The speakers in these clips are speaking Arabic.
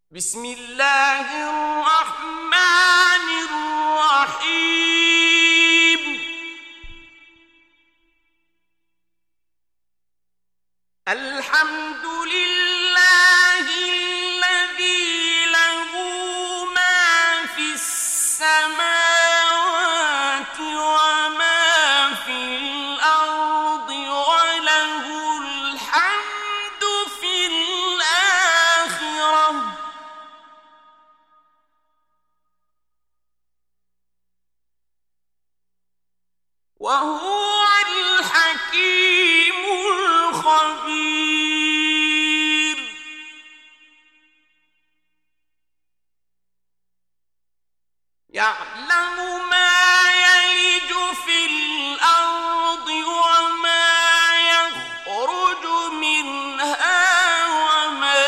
بسم الله الرحمن الرحيم. الحمد لله الذي له ما في السماوات وما في الأرض وله الحمد في الآخرة وهو الحكيم الخبير. يعلم ما يلج في الأرض وما يخرج منها وما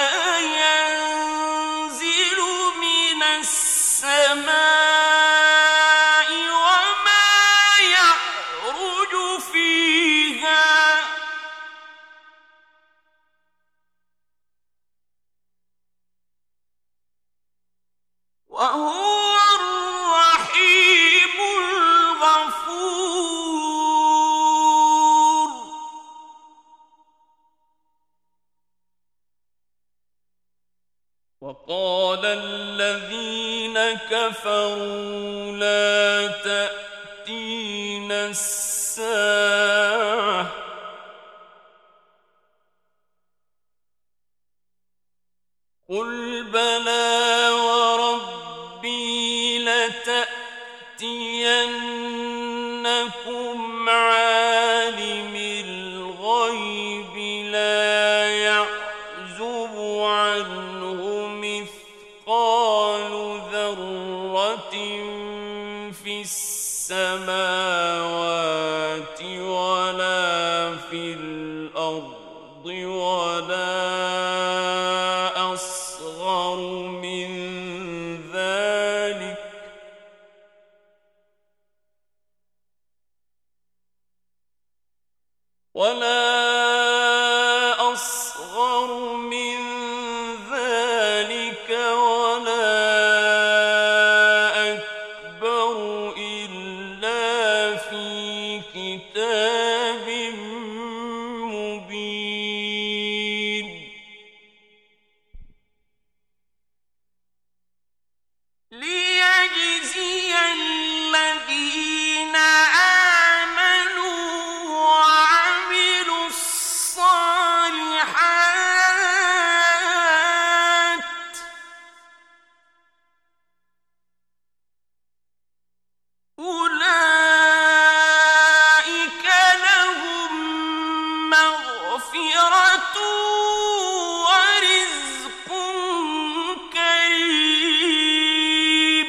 ينزل من السماء وما يعرج فيها وهو الرحيم الغفور. وقال الذين كفروا لا تأتينا الساعة قل بلى وربي لتأتينكم عالم الغيب لا يعزب عنه مثقال ذرة في السماوات ولا في الأرض ولا أصغر من ذلك ولا أكبر إلا في كتاب مبين. ليجزي الذين آمنوا وعملوا الصالحات أولئك لهم مغفرة ورزق كريم.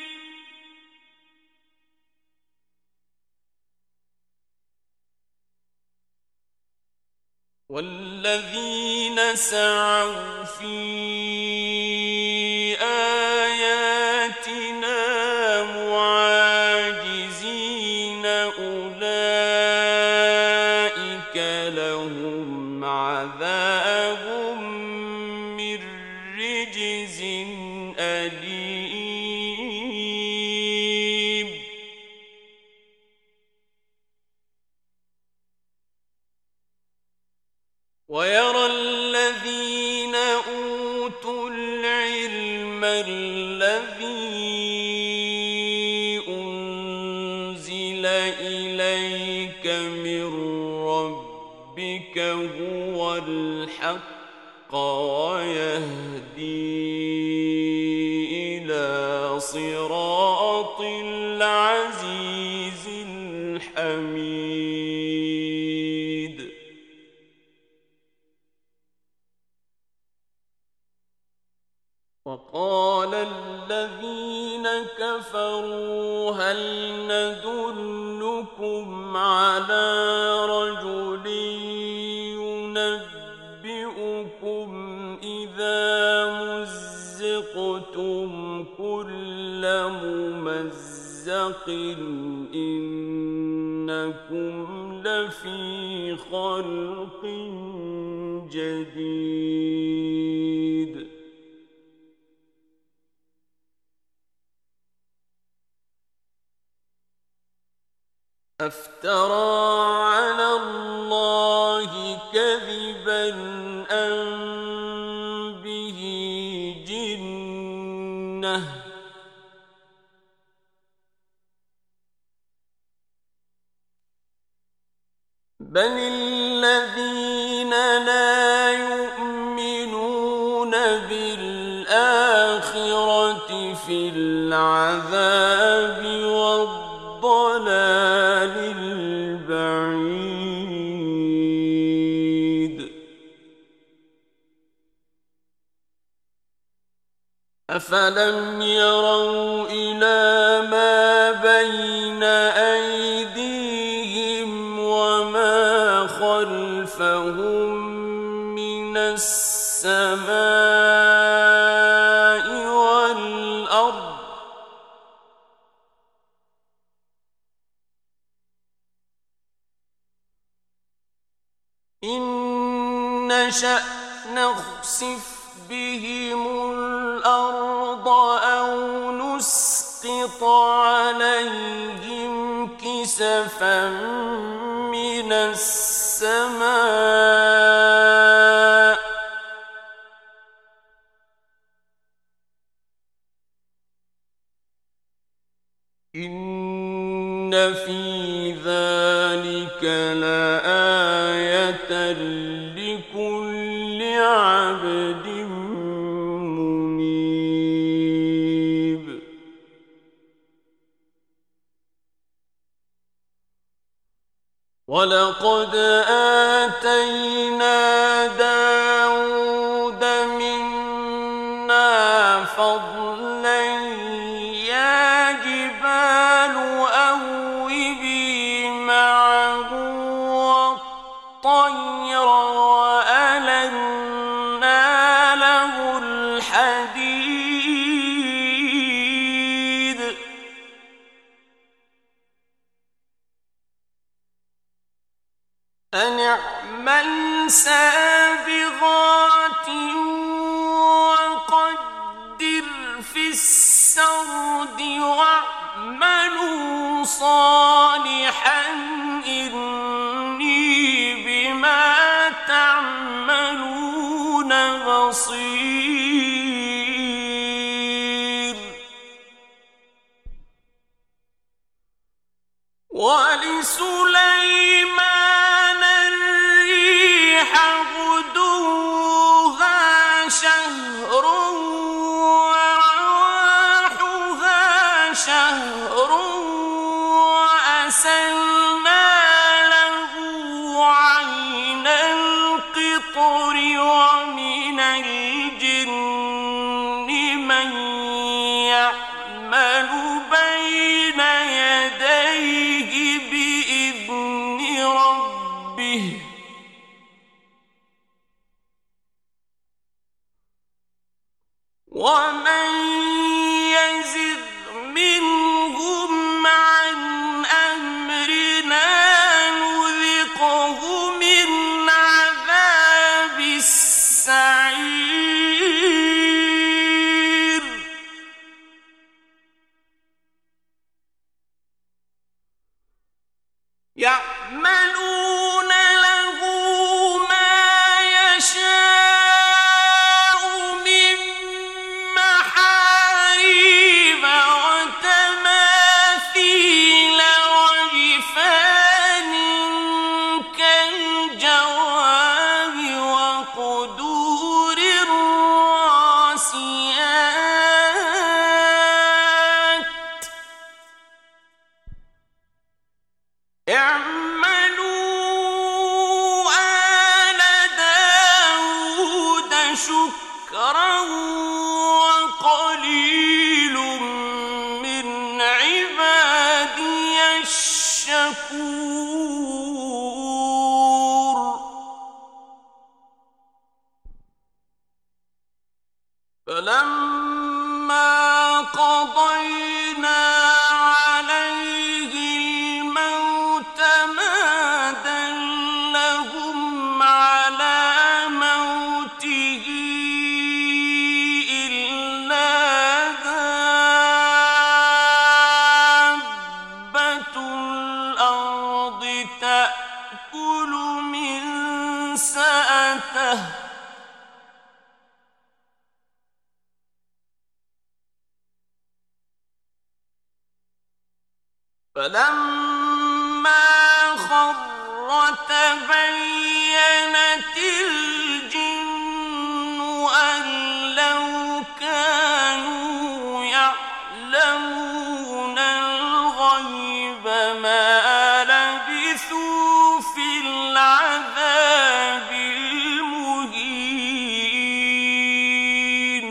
والذين سعوا في آياتنا معاجزين أولئك لهم عذاب من رجز أليم. ويرى الذين أوتوا العلم الذي أنزل إليك من ربك هو الحق ويهدي إلى صراط العزيز الحميد. وقال الذين كفروا هل ندلكم على رجل ينبئكم إذا مزقتم كل ممزق إنكم لفي خلق جديد. أفترى على الله كذبا أم به جنة بل الذين لا يؤمنون بالآخرة في العذاب والضلال البعيد أفلم يروا إلى ما بين أيديهم وما خلفهم من السماء والأرض إن نشأ نخسف بهم الأرض أو نسقط عليهم كسفا من السماء إن في ذلك لآية لكل عبد منيب ولقد آتينا داود منا فضلا يا جبال أوبي معه والطير وألنا له الحديد أن اعمل سابغات وقدر في السرد واعملوا صالحا إني بما تعملون بصير ولسليمان الريح غدوها شهر ورواحها شهر وأسلنا له عين القطر ومن الجن من يعمل بين يديه بإذن ربه ومن يزغ منهم عن أمرنا نذقه من عذاب السعير يعملون له ما يشاء من محاريب وتماثيل وجفان كالجواب وقدور الراسيات اعملوا آل داود شكرا وقليل من عبادي الشكور فلما قضينا عليه الموت ما دلهم على موته إلا دابة الأرض فلما خر تبينت الجن أن لو كانوا يعلمون الغيب ما لبثوا في العذاب المهين.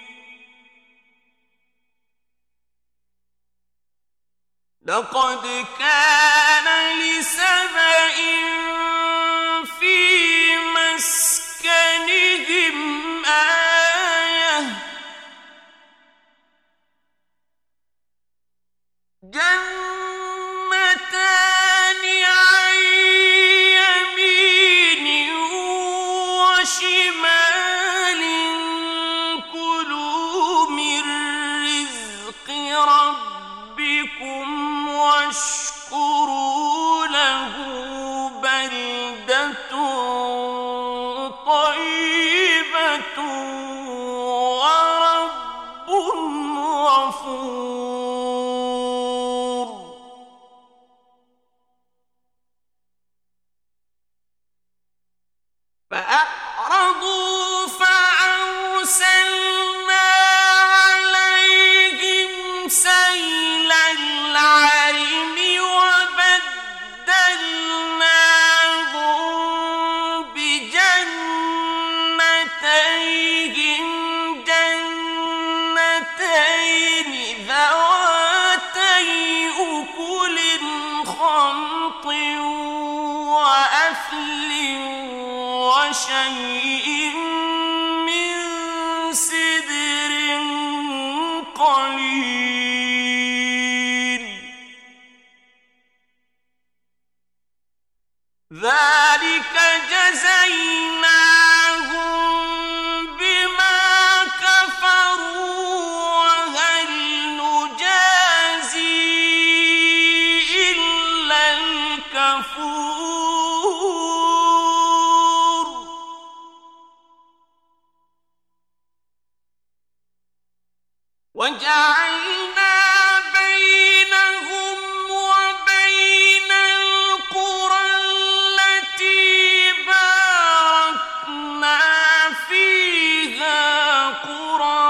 لقد كان لسبإ في مسكنهم آية جنتان عن يمين وشمال كلوا من رزق ربكم واشكروا له بلدة طيبة ورب غفور. فأعرضوا فأرسلنا عليهم سيل العرم وبدلناهم بجنتيهم جنتين ذواتي أكل خمط وأثل وشيء من سدر قليل. ذلك جزيناهم بما كفروا وهل نجازي إلا الكفور. وجعلنا بينهم وبين القرى التي باركنا فيها قرى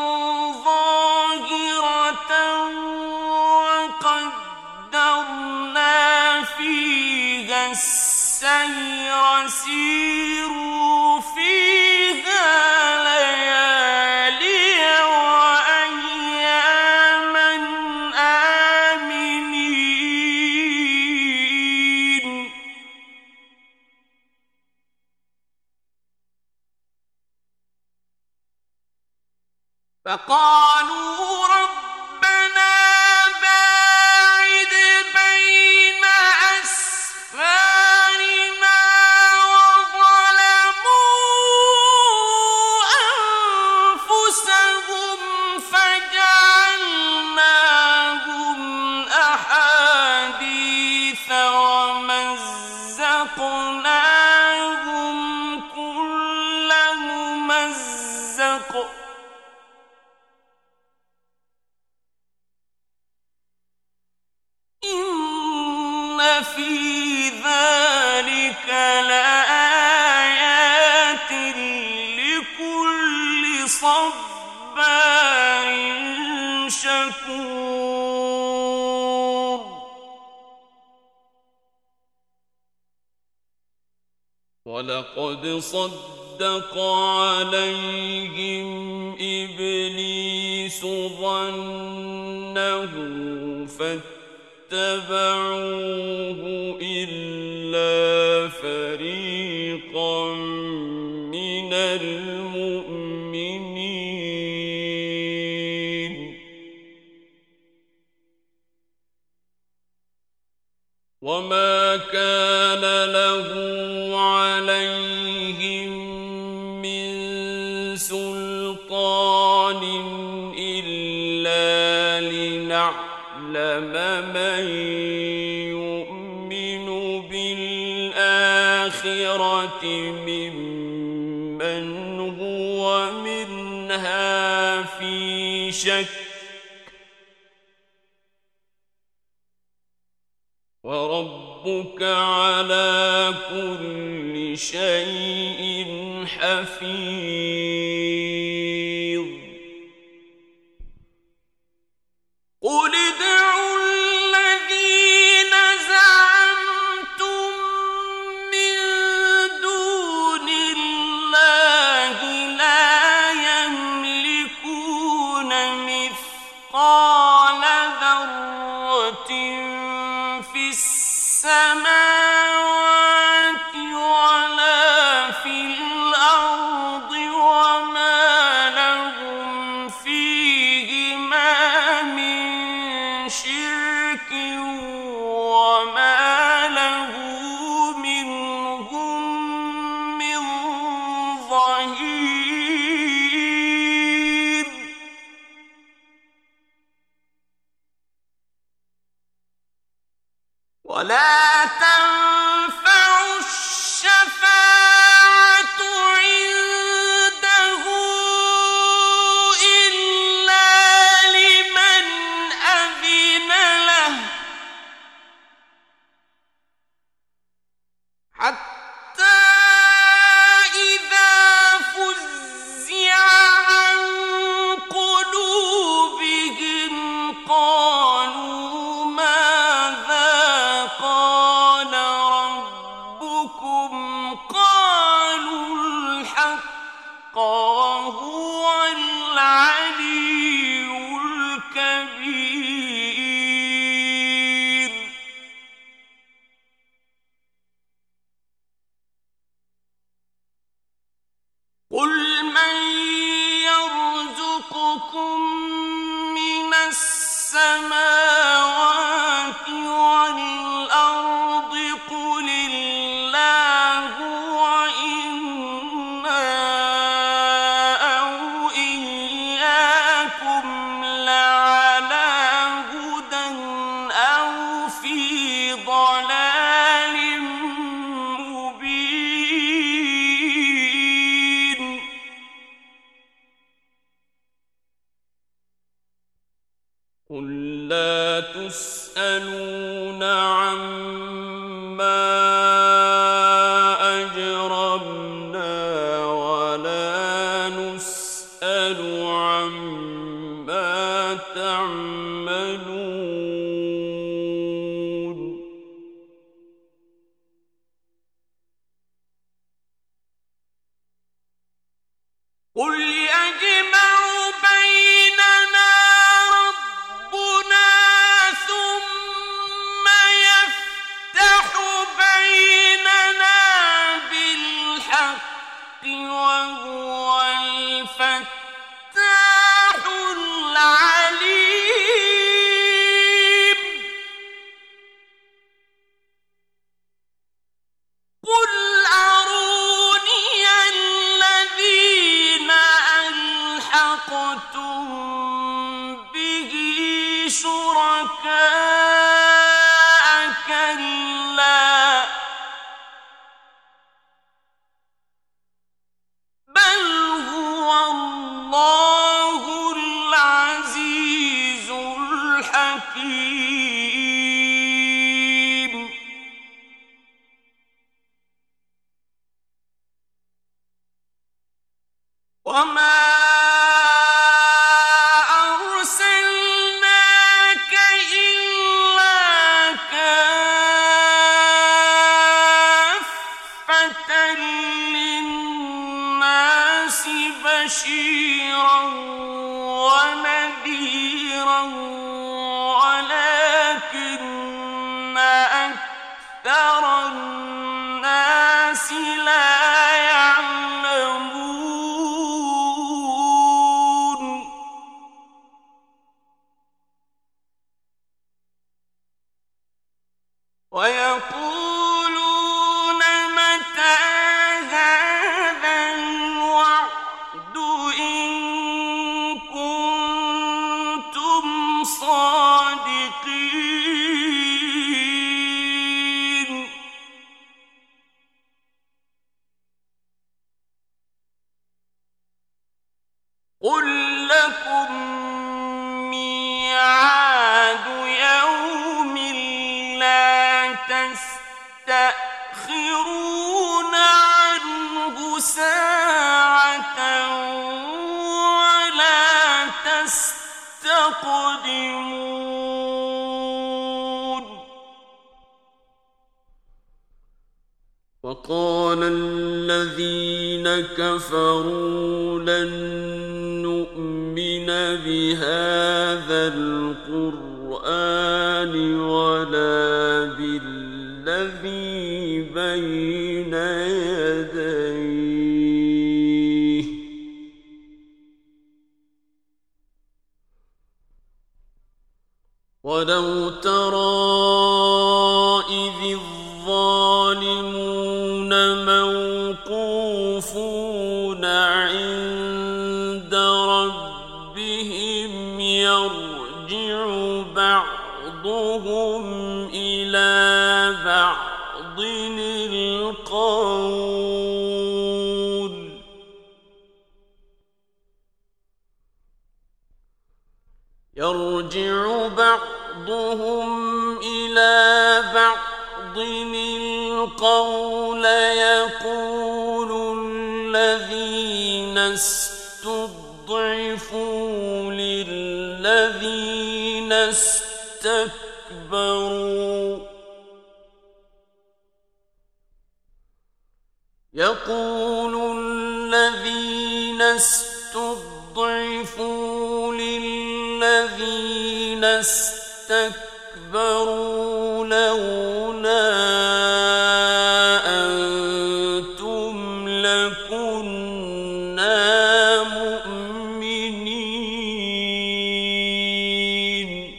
ظاهرة وقدرنا فيها السير سيروا فيها ليالي وأياما آمنين. فقالوا ربنا باعد بين أسفارنا وظلموا أنفسهم فجعلناهم أحاديث ومزقناهم كل ممزق إن في ذلك لآيات لكل صبار شكور. ولقد صدق عليهم إبليس ظنه فاتبعوه إلا فريقا من المؤمنين. وما كان له عليهم من سلطان إلا لنعلم من يؤمن بالآخرة ممن هو منها في شك وربك على كل شيء حفيظ قل ادعوا الذين زعمتم من دون الله لا يملكون مثقال ذرة في السماوات ولا في الأرض وما لهم فيهما من شرك وما له منهم من ظهير ولا تنفع الشفاعة عنده إلا لمن أذن له حتى إذا فزع عن قلوبهم قالوا ماذا قال ربكم قالوا الحق وهو العلي الكبير قل من يرزقكم من السماوات والأرض قل الله وإنا أو إياكم لعلى هدى أو في ضلال مبين قل لا تسألون عما أجرمنا ولا نسأل عما تعملون قل يجمع بيننا ربنا ثم يفتح بيننا بالحق وهو الفتاح العليم قل أروني الذين ألحقتم به شركاء كلا بل هو الله العزيز الحكيم وما أرسلناك إلا كافة للناس بشيرا ونذيرا ولكن أكثر الناس لا يعلمون ويقولون متى هذا الوعد إن كنتم صادقين قل لكم ميعاد يوم لا يستقدمون وقال الذين كفروا لن نؤمن بهذا القرآن ولا بالذي بين يديه ولو ترى إذ الظالمون موقوفون عند ربهم يرجع بعضهم إلى بعض القول يقول الذين استضعفوا للذين استكبروا لولا أنتم لكنا مؤمنين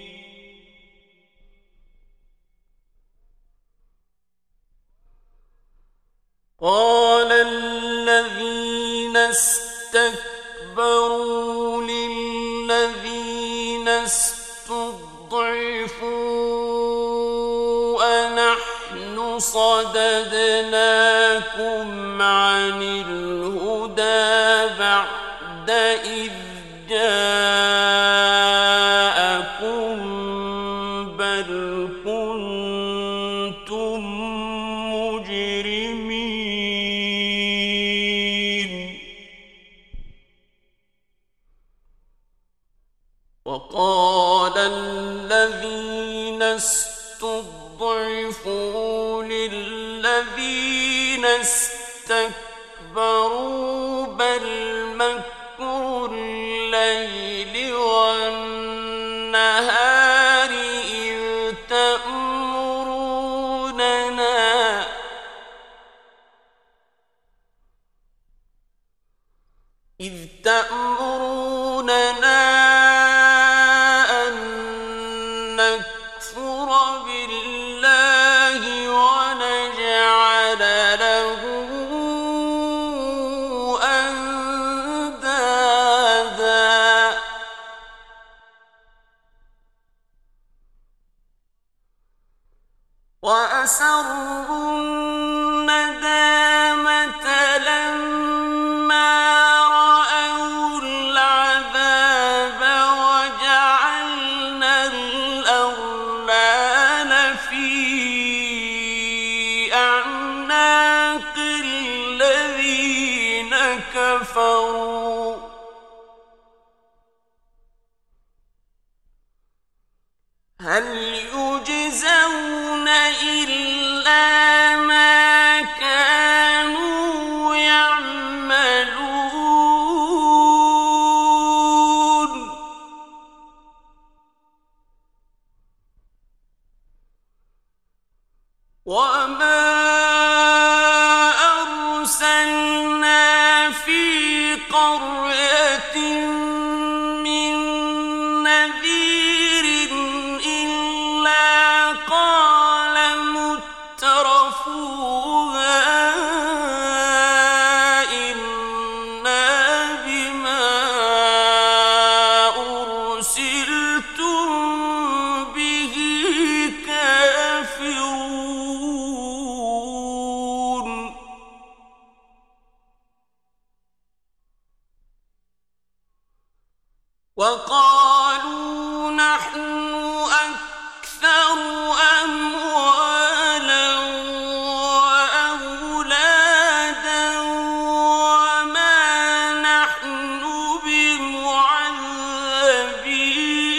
قال الذين استكبروا للذين أنحن صددناكم عن الهدى بعد إذ جاءكم بل كنتم مجرمين وقال الذين استضعفوا للذين استكبروا بل مكر الليل والنهار إذ تأمروننا أن نكفر بالله ونجعل له أندادا وأسروا الندامة لما رأوا العذاب وجعلنا الأغلال في أعناق الذين كفروا هل يجزون إلا ما كانوا يعملون وما أرسلنا في قرية من نذير إلا قال مترفوها إنا بما أرسلتم به كافرون وقالوا نحن أكثر أموالا وأولادا وما نحن بمعذبين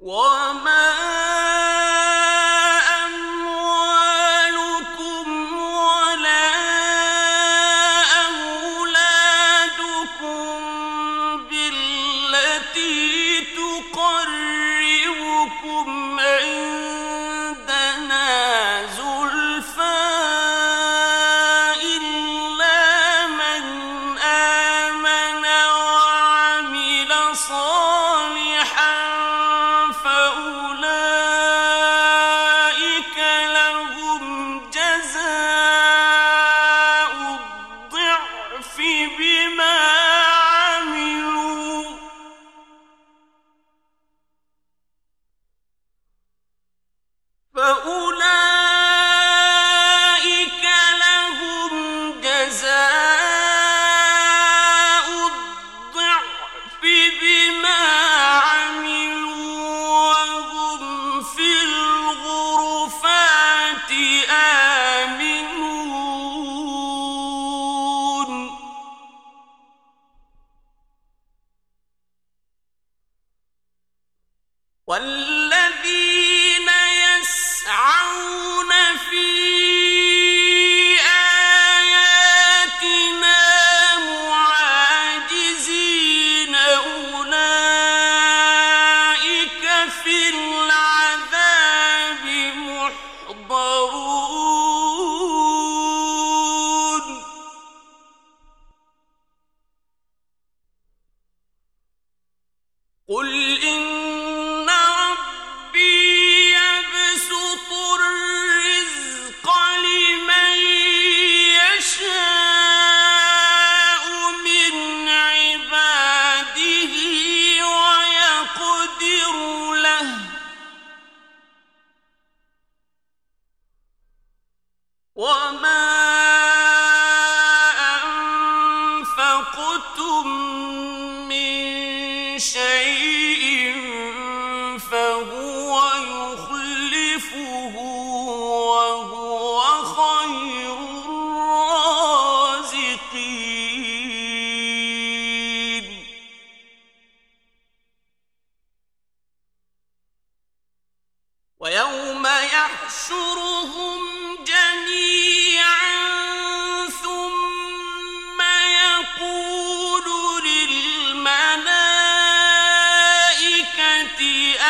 وما أموالكم ولا أولادكم بالتي تقربكم عندنا زلفى إلا من آمن وعمل صالحا فأولئك لهم جزاء الضعف بما عملوا فأولئك لهم جزاء الضعف بما عملوا وهم في الغرفات آمنون والذين يسعون في آياتنا معاجزين أولئك في العذاب محضرون قل إن ربي يبسط الرزق لمن يشاء من عباده ويقدر له وما أنفقتم من شيء فهو يخلفه وهو خير الرازقين ويوم يحشرهم جميعا ثم يقول للملائكة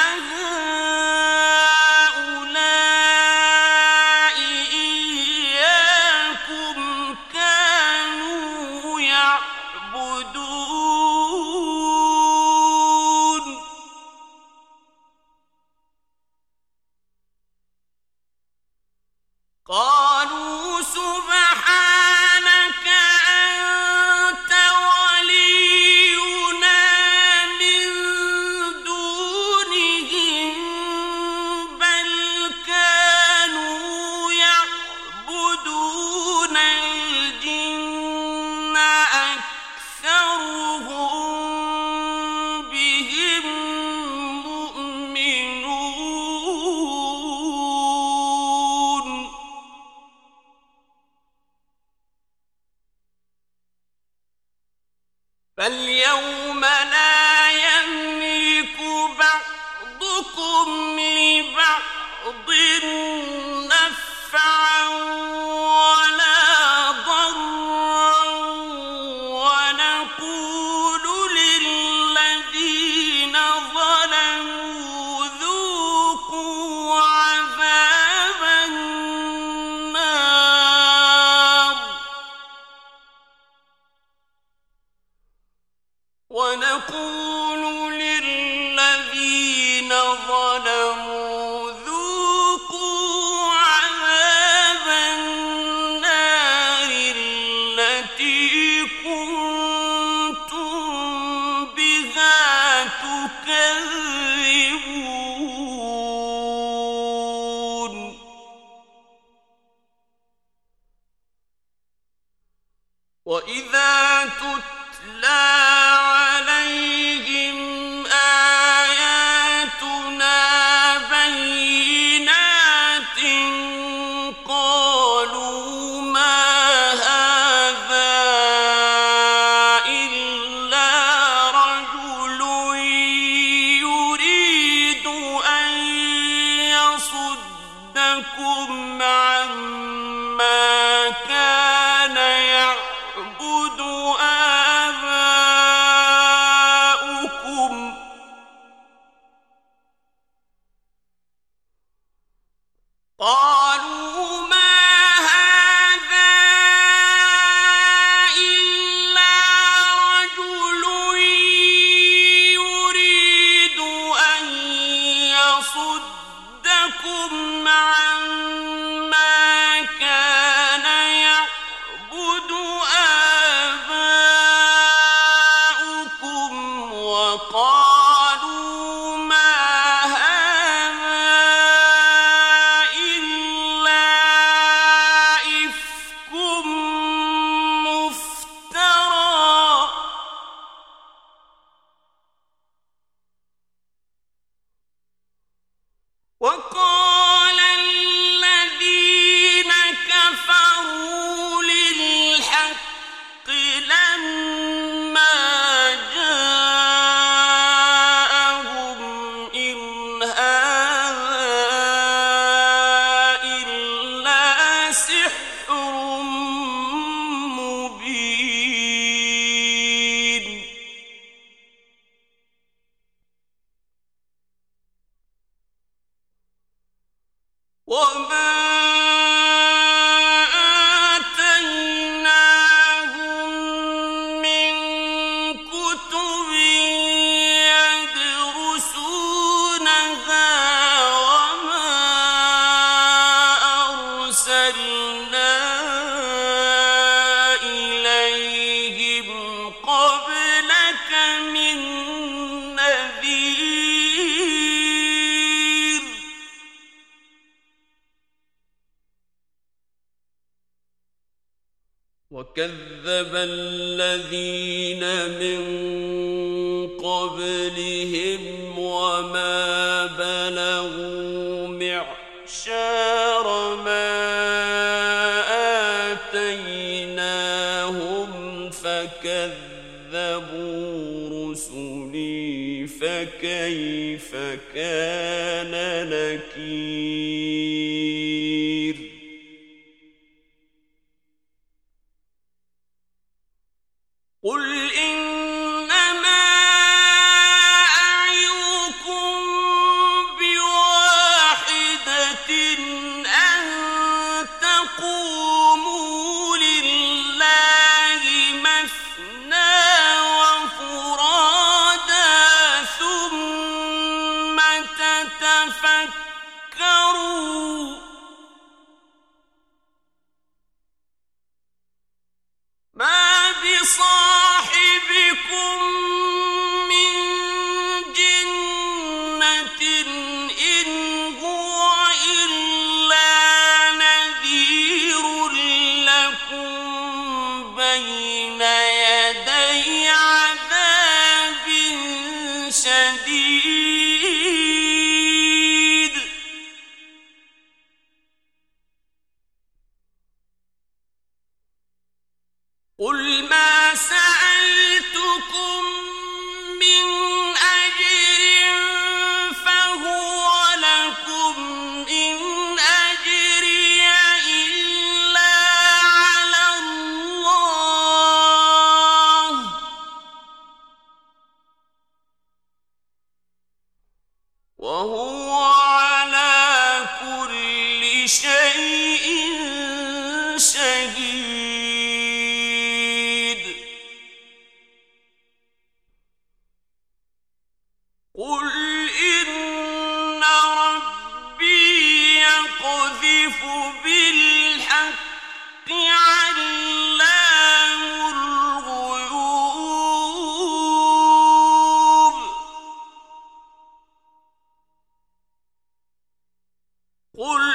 أهؤلاء إياكم كانوا يعبدون قالوا سبحانك أنت ولينا من دونهم بل كانوا يعبدون الجن أكثرهم بهم مؤمنون فاليوم لا يملك بعضكم لبعض نفعا ولا ضرا ونقول للذين ظلموا ذوقوا عذاب النار ونقول للذين ظلموا ذوقوا عذاب النار التي كنتم بها تكذبون وإذا تتلى عليهم آياتنا بينات عما كان يعبد آباؤكم وقالوا ما هذا إلا إفك مفترى وقال الذين كفروا للحق لما جاءهم إن هذا إلا سحر مبين وما آتيناهم من كتب يدرسونها وما أرسلنا إليهم قبلك من نذير وكذب الذين من قبلهم وما بلغوا معشار ما آتيناهم فكذبوا رسلي فكيف كان نكير قل إنما أعظكم بواحدة أن تقوموا لله مثنى وفرادا ثم تتفكروا ما بصاحبكم من جنة إن هو إلا نذير لكم بين يدي عذاب شديد قل ما سألتكم من أجر فهو لكم إن أجري إلا على الله وهو على كل شيء شهيد قل إن ربي يقذف بالحق علام الغيوب قل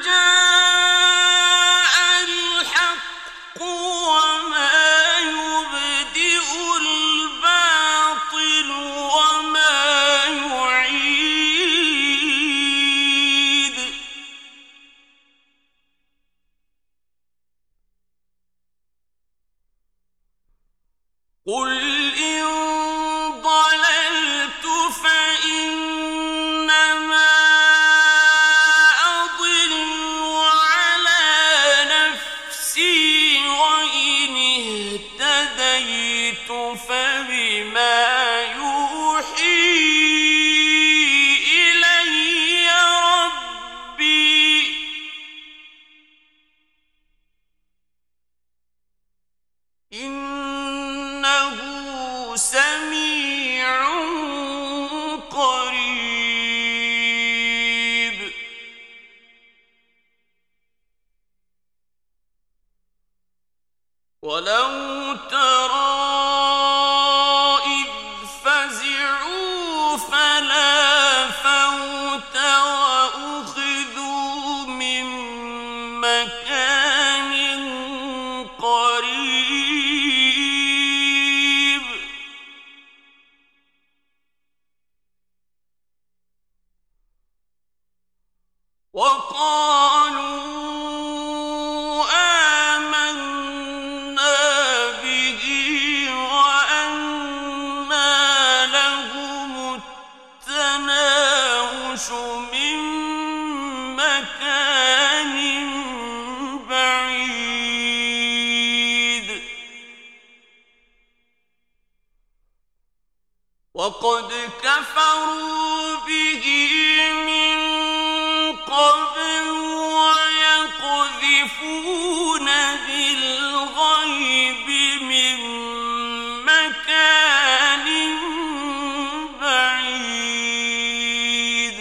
جاء الحق وما يبدئ الباطل وما يعيد ولو ترى إذ فزعوا فلا فوت وأخذوا من مكان قريب وقالوا من مكان بعيد وقد كفروا به من قبل ويقذفون بالغيب من مكان بعيد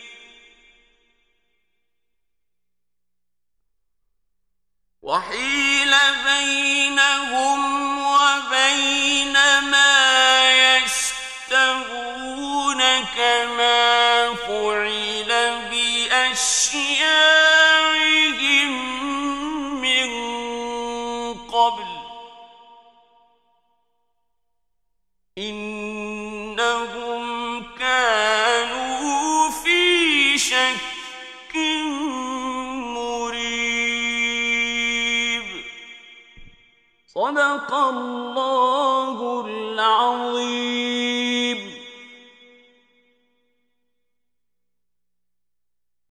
وحيل بينهم وبين ما يشتهون كما فعل بأشياعهم من قبل إنهم كانوا في شك مريب صدق الله العظيم.